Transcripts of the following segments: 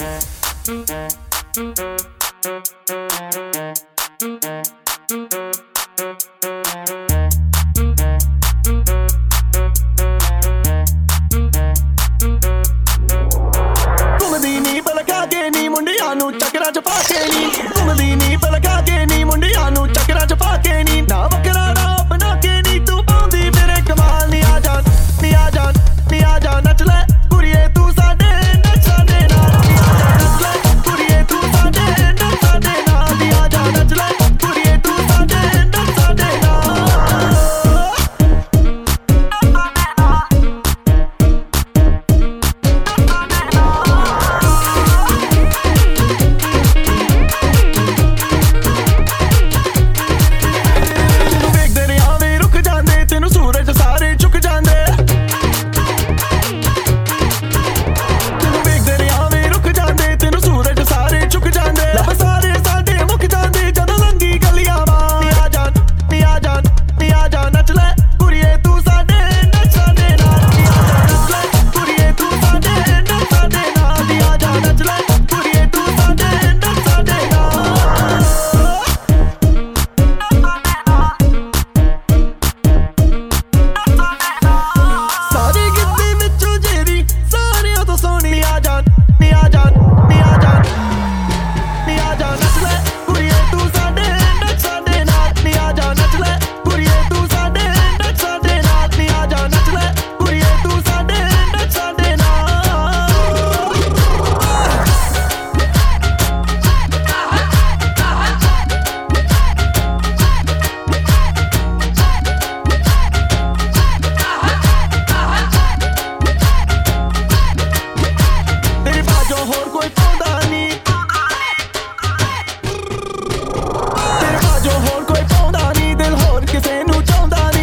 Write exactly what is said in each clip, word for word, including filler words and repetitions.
ਘੁੰਮਦੀ ਨੀ ਪਲਕਾ ਕੇ ਨੀ ਮੁੰਡਿਆਂ ਨੂੰ ਚੱਕਰਾਂ ਚ ਪਾ ਕੇ ਨੀ ਘੁੰਮਦੀ ਨੀ ਪਲਕਾ ਕੇ ਨੀ ਮੁੰਡਿਆਂ ਨੂੰ ਚੱਕਰਾਂ ਚ ਪਾ ਕੇ ਨੀ ਨਾ ਵੱਖਰਾ ਨਾ ਬਣਾ ਕੇ ਨੀ ਤੂੰ ਪਾਉਂਦੀ ਮੇਰੇ ਕਮਾਲ ਨੀ ਆ ਜਾਨ ਨੀ ਆ ਜਾਨ ਨੀ ਆ ਜਾ ਨੱਚ ਲੈ ਕੁੜੀਏ ਤੂੰ ਸਾਡੇ ਨੱਚ ਸਾਡੇ ਨਾਲ ਨੀ ਆ ਜਾ ਨੱਚ ਲੈ ਕੁੜੀਏ ਤੂੰ ਸਾਡੇ ਨੱਚ ਸਾਡੇ ਨਾਲ ਨੀ ਆ ਜਾ ਨੱਚ ਲੈ ਕੁੜੀਏ ਤੂੰ ਸਾਡੇ ਨੱਚ ਸਾਡੇ ਨਾਲ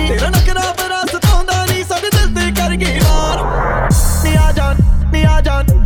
ਨੀ ਆ ਜਾਨ